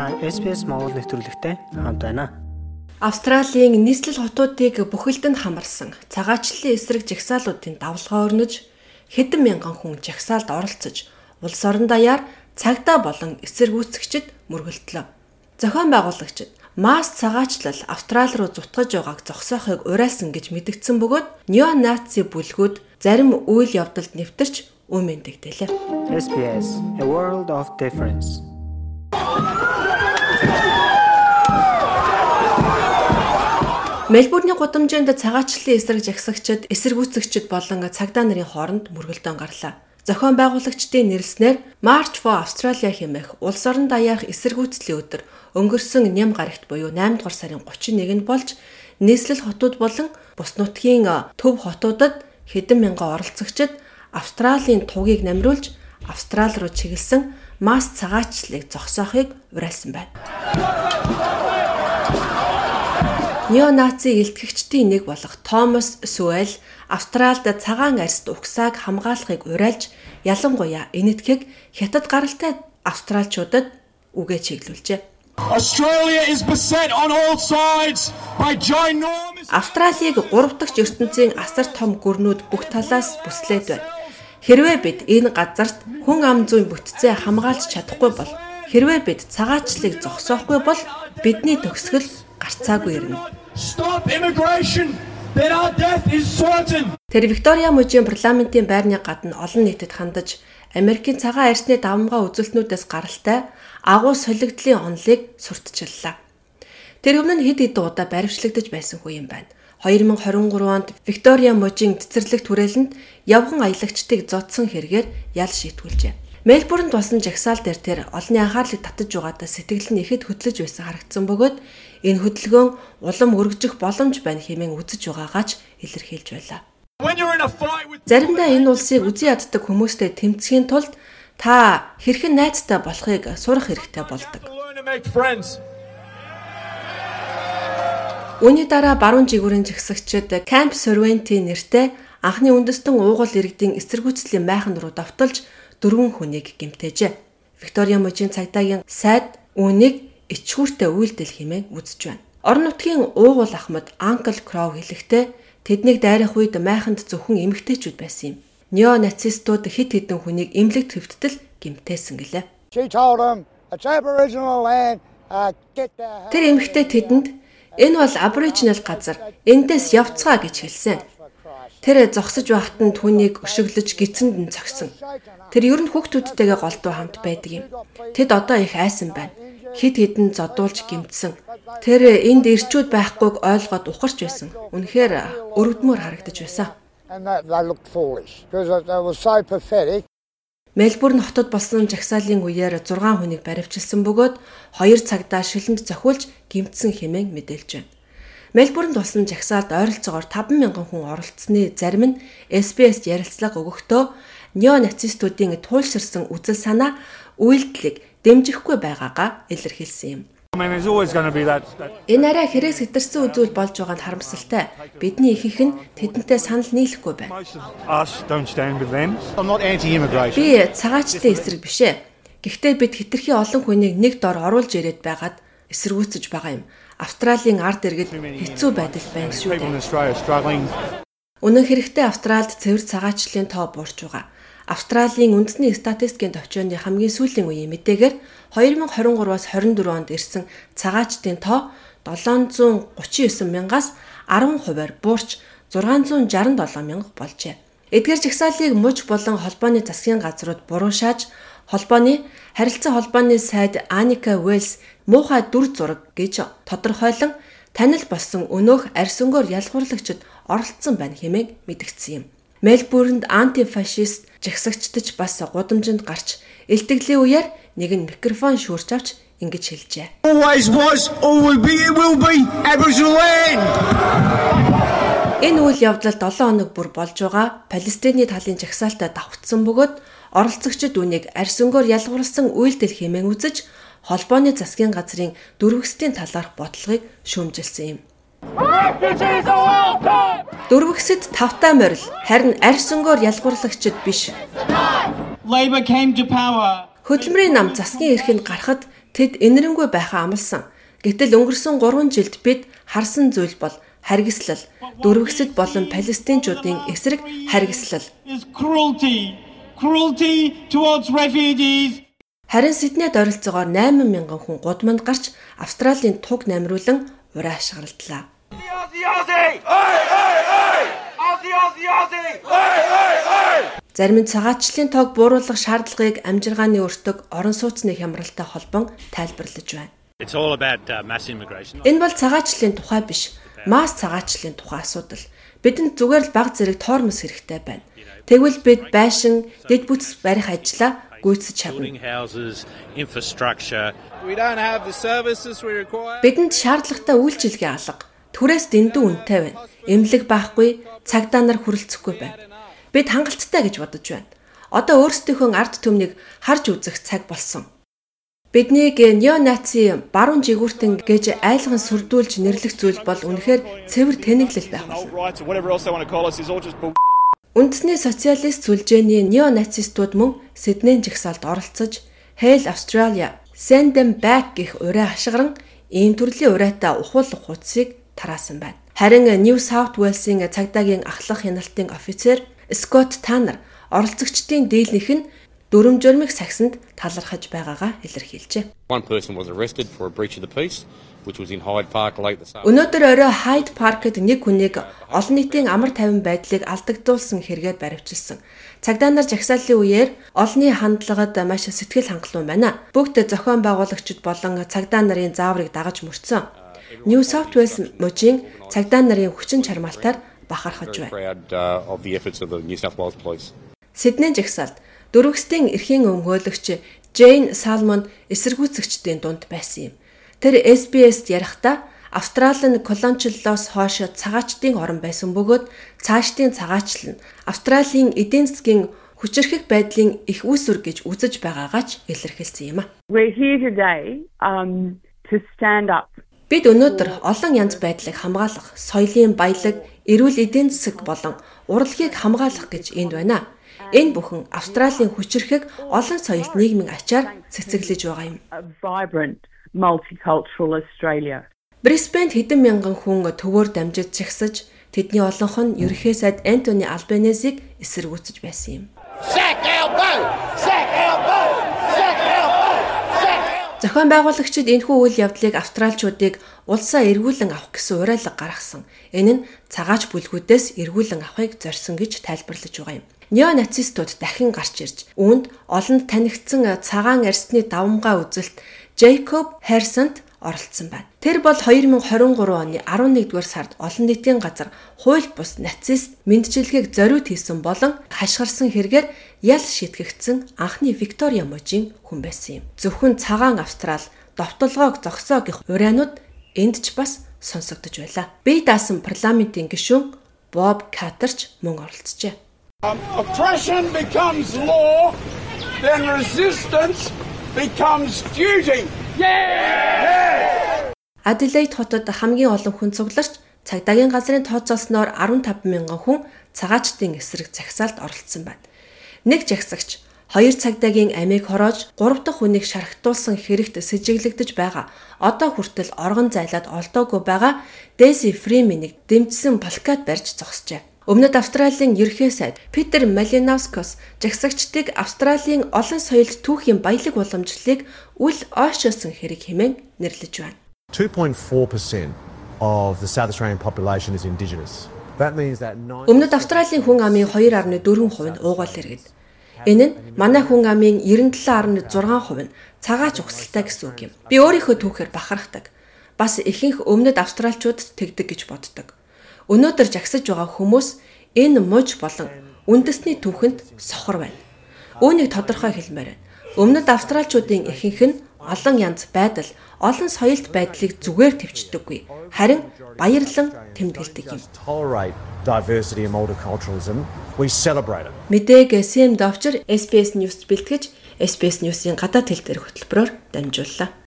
Та SBS Монгол нэвтрүүлэгтэй хамт байна. Австралийн нийслэл хотуудыг бүхэлд нь хамарсан цагаачлалын эсрэг жагсаалуудын давлгаа өрнөж хэдэн мянган хүн жагсаалд оролцож улс орон даяар цагдаа болон эсэргүүцэгчид мөргөлдлөө. Зохион байгуулагчид масс цагаачлал Австрали руу зутгаж байгааг зогсоохыг уриалсан гэж мэдгдсэн бөгөөд неонаци бүлгүүд зарим үйл явдалд нэвтэрч үмэндэгдэлээ. SBS A World of Difference. Мельбурний гудамжинд цагаачлалын эсрэг жагсагчид, эсэргүүцэгчид болон цагдаа нарын хооронд мөргөлдөөн гарлаа. Зохион байгуулагчдын нэрлснээр March for Australia хэмээх улс орон даяарх эсэргүүцлийн өдөр өнгөрсөн ням гарагт буюу 8 дугаар сарын 31-нд болж нийслэл хотууд болон бус нутгийн төв хотуудад хэдэн мянган оролцогчид Австралийн тугийг намруулж Австрали руу чиглэсэн масс цагаачлалыг зогсоохыг уриалсан байна. Неонаци илтгэгчдийн нэг болох Томас Сюэл Австральд цагаан арьсд угсааг хамгаалахыг уриалж, ялангуяа энэтхэг хятад гаралтай австралчуудад үгээ чиглүүлжээ. Австралийг 3 дахь ертөнцийн асар том гүрнүүд бүх талаас бүслээд байна. Хэрвээ бид энэ газарт хүн ам зүйн бүтцээ хамгаалж чадахгүй бол, хэрвээ бид цагаачлалыг зогсоохгүй бол бидний төгсгөл гарцаагүй ирнэ. Stop immigration. Then our death is certain. Тэр Виктория мужийн парламентын байрны гадна олон нийтэд хандаж Америкийн цагаан арьсны давамгай үзүүлэлтнүүдээс гаралтай агуу солигдлын онолыг сурталчиллаа. Тэр өмнө хэд хэдэн удаа баривчлагдаж байсан хүн юм байна. 2023 онд Виктория мужийн цэцэрлэгт хүрээлэнд явган аялагчдыг зодсон хэрэгээр ял шийтгүүлжээ. Мельбурнд болсон жагсаал дээр тэр олонний анхаарлыг татаж байгаадаа сэтгэл нь ихэд хөдлөж байсан харагдсан бөгөөд энэ хөдөлгөөн улам өргөжих боломж байна хэмээн үзэж байгаагаач илэрхийлж байлаа. Заримдаа энэ улсыг үзий яддаг хүмүүстэй тэмцэхийн тулд та хэрхэн найзтай болохыг сурах хэрэгтэй болдог. Үүний дараа баруун жигүүрийн жагсагчид Camp Sorrento нэртэй анхны үндэстэн уугуул иргэдийн эсэргүүцлийн майханд руу давталж 4 хүнийг гэмтээжээ. Виктория мужийн цагдаагийн сайд үүнийг ичгүүртэй үйлдэл хэмээн үзэж байна. Орон нутгийн уугуул ахмад Uncle Crow хэлэхдээ тэднийг дайрах үед майханд зөвхөн эмэгтэйчүүд байсан юм. Неонацистууд хэд хэдэн хүнийг эмнэлэгт хэвттэл гэмтээсэн гэлээ. Тэр эмэгтэй тэдэнд энэ бол аборигенал газар, эндээс явцгаа гэж хэлсэн. Тэр зогсож байхад нь түүнийг өшөглөж гидсэнд нь цогсон. Тэр ер нь хүүхдүүдтэйгээ голдуу хамт байдаг юм. Тэд одоо их айсан байна. Хид хідэн зодуулж гэмтсэн. Тэр энд ирчүүд байхгүйг ойлгоод ухарч байсан. Үнэхээр өрөвдмөр харагдаж байсан. Мельбурн хотод болсон жагсаалын үеэр 6 хүнийг баривчилсан бөгөөд 2 цагдаа шилэнд зохиулж гэмтсэн хэмээн мэдээлж байна. Мельбурнд болсон жагсаалд ойролцоогоор 5,000 хүн оролцсны зарим нь SBS ярилцлага өгөхдөө неонацистуудын туйлширсан үзэл санаа үйлдэлийг дэмжихгүй байгаагаа илэрхийлсэн юм. Энэ арай хэрэгс хэтэрсэн үзүүл болж байгаанд харамсалтай. Бидний ихэнх нь тэдэнтэй санал нийлэхгүй байна. Би цагаачлалын эсрэг биш ээ. Гэхдээ бид хэтэрхий олон хүнийг нэг дор оруулж ирээд байгаад эсэргүүцэж байгаа юм. Австралийн ард иргэд хэцүү байдал байна шүү дээ. Үнэн хэрэгтээ Австральд цэвэр цагаачлалын тоо буурч байгаа. Австралийн үндэсний статистикийн төвчөөний хамгийн сүүлийн үеийн мэдээгээр 2023-аас 24 онд ирсэн цагаачдын тоо 739 мянгаас 10%-аар буурч 667 мянга болжээ. Эдгээр жагсаалыг муж болон холбооны засгийн газрууд буруушааж холбооны харилцан холбооны сайд Аника Уэлс муухай дүр зураг гэж тодорхойлон танил болсон өнөөх арьс өнгөөр ялгуурлагчид оролцсон байна хэмээн мэдгдсэн юм. Мельбурнд антифашист жагсагчдч бас гудамжинд гарч илтгэлийн үеэр нэг нь микрофон шүүрч авч ингэж хэлжээ. Энэ үйл явдал 7 хоног бүр болж байгаа Палестины талын жагсаалтад давхцсан бөгөөд оролцогчид үнийг арьс өнгөөр ялгуурласан үйлдэл хэмээн үзэж холбооны засгийн газрын дөрвөсдийн талаарх бодлогыг шүүмжилсэн юм. Дөрвөсөд тавтай морил харин арьс өнгөөр ялгуурлагчид биш. Хөдөлмөрийн нам засгийн эрхэнд гарахад Тэд энэрэнгүй байхаа амласан. Гэтэл өнгөрсөн 3 жилд бид харсан зүйл бол харгислал, дөрвөгсөд болон палестинчуудын эсрэг харгислал. Cruelty towards refugees. Харин Сиднейд ойролцоогоор 8,000 хүн гудамд гарч Австралийн туг намруулан ураа ашиглалдлаа. Зарим нь цагаачлалын тоог бууруулах шаардлагыг амжиргааны өртөг орон сууцны хямралтай холбон тайлбарлаж байна. Энэ бол цагаачлалын тухай биш, масс цагаачлалын тухай асуудал. Бидэнд зүгээр л бага зэрэг тоормос хэрэгтэй байна. Тэгвэл бид байшин, дэд бүтц барих ажлаа гүйцэж чадна. Бидэнд шаардлагатай үйлчилгээ алга, түрээс дэндүү үнэтэй байна. Эмнэлэг байхгүй, цагдаа нар хүрэлцэхгүй байна. Бид хангалттай гэж бодож байна. Одоо өөрсдийнхөө ард түмнийг харж үзэх цаг болсон. Биднийг неонаци баруун жигүүртэн гэж айлган сүрдүүлж нэрлэх зүйл бол үнэхээр цэвэр тэнэглэл байх болно. Үндэсний социалист сүлжээний неонацистууд мөн Сиднейн жагсаалд оролцож, Hail Australia, Send them back гэх ураа ашиглан ийм төрлийн ураатай ухуул хуудсыг тараасан байна. Харин New South Wales-ийн цагдаагийн ахлах хяналтын офицер Scott Tanner оролцогчдын дийлнэх нь дүрм журмыг сагсанд талархаж байгаагаа илэрхийлжээ. Өнөөдөр орой Hyde Park-д нэг хүнийг олон нийтийн амар тайван байдлыг алдагдуулсан хэрэгээр баривчилсан. Цагдаа нар жагсаалын үеэр олонний хандлагад маш сэтгэл хангалуун байна. Бүгд зохион байгуулагчид болон цагдаа нарын зааврыг дагаж мөрцөн. New South Wales мужийн цагдаа нарын хүчин чармаалтаар бахархаж байна. Сидней жагсаалд дөрвөгсдийн эрхийн өмгөөлөгч Jane Salmon эсэргүүцэгчдийн дунд байсан юм. Тэр SBS-д ярихдаа Австрали нь колоничлолоос хойш цагаачдын орн байсан бөгөөд цаашдын цагаачлал нь Австралийн эдийн засгийн хүчирхэг байдлын их үүсвэр гэж үзэж байгаагаач илэрхийлсэн юм а. Бид өнөөдөр олон янз байдлыг хамгаалах, соёлын баялаг, эрүүл эдийн засаг болон урлагийг хамгаалах гэж энд байна. Энэ бүхэн Австралийн хүчирхэг олон соёлт нийгмийн ачаар цэцэглэж байгаа юм. Брисбенд хэдэн мянган хүн төвөөр дамжиж чагсаж, тэдний олонх нь ерөнхий сайд Антони Албанезыг эсэргүүцэж байсан юм. Зохион байгуулагчид энэхүү үйл явдлыг австралчуудыг улсаа эргүүлэн авах гэсэн уриалга гаргасан. Энэ нь цагаач бүлгүүдээс эргүүлэн авахыг зорьсон гэж тайлбарлаж байгаа юм. Неонацистууд дахин гарч ирж, үүнд олонд танигдсан цагаан арсны давамгай үзэлт Jacob Harrison оролцсон байна. Тэр бол 2023 оны 11-р сард олон нийтийн газар хууль бус нацист мэндчилгээг зориуд хийсэн болон хашгирсан хэрэгээр ял шийтгэгдсэн анхны Виктория мужийн хүн байсан юм. Зөвхөн цагаан Австрал довтолгоог зогсоо гэх урианууд энд ч бас сонсогдож байлаа. Бие даасан парламентын гишүүн Bob Carter-ч мөн оролцжээ. Oppression becomes law, then resistance becomes duty. Аделаид хотод хамгийн олон хүн цугларч цагдаагийн газрын тооцоолсноор 15 мянган хүн цагаачдын эсрэг загсаалд оролцсон байна. Нэг жагсагч 2 цагдаагийн амийг хороож 3 дахь хүнийг шархтуулсан хэрэгт сэжиглэгдэж байгаа. Одоо хүртэл оргон зайлаад олдоогүй байгаа Daisy Freeman-ыг дэмжсэн плакат барьж зогсжээ. Өмнөд Австралийн ерөнхий сайд Питер Малиновскос жагсагчдыг Австралийн олон соёлд түүхийн баялаг уламжлалыг үл ойшоосон хэрэг хэмээн нэрлэж байна. 2.4% of the South Australian population is indigenous. That means that Өмнөд Австралийн хүн амын 2.4% нь уугуул иргэд. Энэ нь манай хүн амын 97.6% нь цагаач угсалтай гэсэн үг юм. Би өөрийнхөө түүхээр бахархдаг. Бас ихэнх өмнөд австралчууд тэгдэг гэж боддог. Өнөөдөр жагсаж байгаа хүмүүс энэ муж болон үндэсний түүхэнд сохор байна. Үүнийг тодорхой хэлмээр байна. Өмнөд австралчуудын ихэнх нь олон янз байдал, олон соёлт байдлыг зүгээр төвчдөггүй. Харин баярлан тэмдэглэдэг юм. Мэдээг Сэм Довчер SBS News бэлтгэж SBS News-ийн гадаад хэл дээрх хөтөлбөрөөр дамжууллаа.